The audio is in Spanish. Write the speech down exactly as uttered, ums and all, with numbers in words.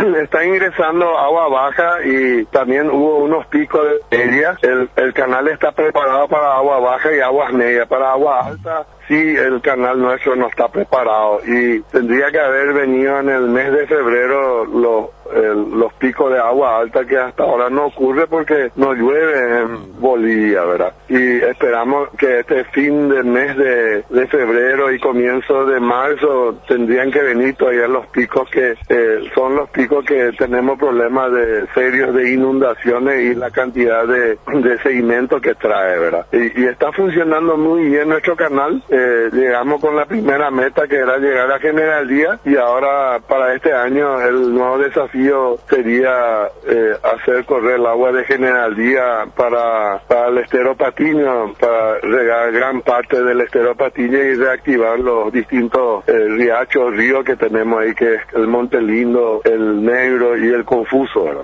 está ingresando agua baja y también hubo unos picos de media. El, el canal está preparado para agua baja y aguas medias. Para agua alta, sí, el canal nuestro no está preparado y tendría que haber venido en el mes de febrero los, el, los picos de agua alta, que hasta ahora no ocurre porque no llueve en Bolivia, ¿verdad? Y esperamos que este fin del mes de, de febrero y comienzo de marzo tendrían que venir todavía los picos que eh, son los picos que tenemos problemas de serios de inundaciones y la cantidad de, de sedimento que trae, ¿verdad? Y, y está funcionando muy bien nuestro canal. Eh, llegamos con la primera meta, que era llegar a General Díaz, y ahora para este año el nuevo desafío sería eh, hacer correr el agua de General Díaz para, para el estero Patiño, para regar gran parte del estero Patiño y reactivar los distintos eh, riachos, ríos que tenemos ahí, que es el Monte Lindo, el Negro y el Confuso, ¿verdad?